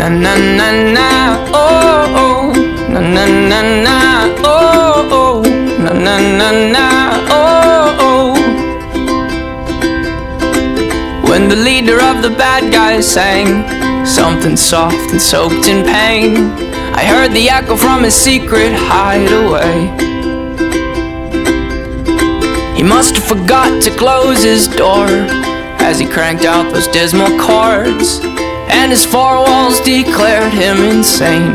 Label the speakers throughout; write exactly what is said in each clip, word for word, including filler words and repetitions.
Speaker 1: na na na na, oh oh, na na na na, oh oh, na na na na, oh oh. When the leader of the bad guys sang something soft and soaked in pain, I heard the echo from his secret hideaway. He must have forgot to close his door as he cranked out those dismal chords, and his four walls declared him insane.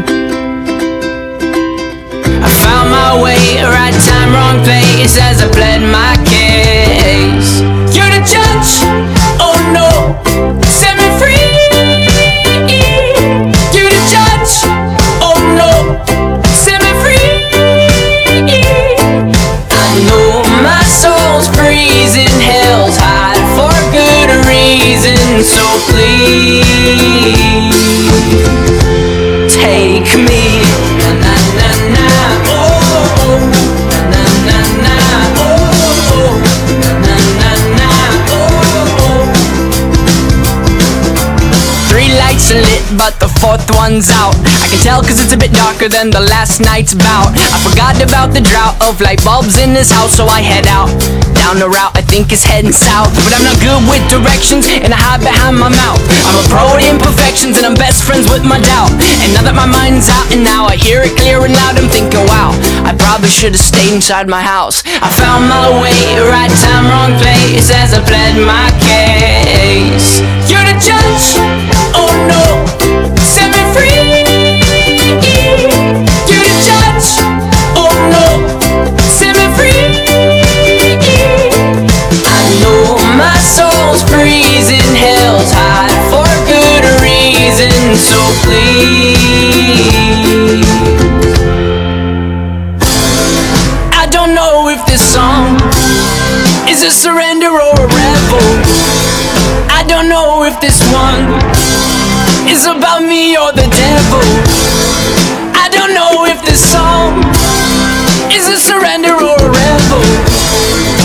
Speaker 1: I found my way, right time, wrong place, as I pled my case. You're the judge, oh no, set me free. You're the judge, oh no, set me free. I know my soul's freezing, hell's hot for good reason, so please take me. Na na na na, oh oh, na na na, oh oh, na na na, oh oh. Three lights are lit, but the fourth one's out. I can tell cause it's a bit darker than the last night's bout. I forgot about the drought of light bulbs in this house, so I head out down the route I think is heading south. But I'm not good with directions, and I hide behind my mouth. I'm a pro at imperfections, and I'm best friends with my doubt. And now that my mind's out, and now I hear it clear and loud, I'm thinking, wow, I probably should have stayed inside my house. I found my way, right time, wrong place, as I pled my case. You're the judge, oh no, set me free. You're the judge, oh no, set me free. I know my soul's freezing, hell's hot for good reason, so please. I don't know if this song is a surrender or a rebel. I don't know if this one is about me or the devil. I don't know if this song is a surrender or a rebel.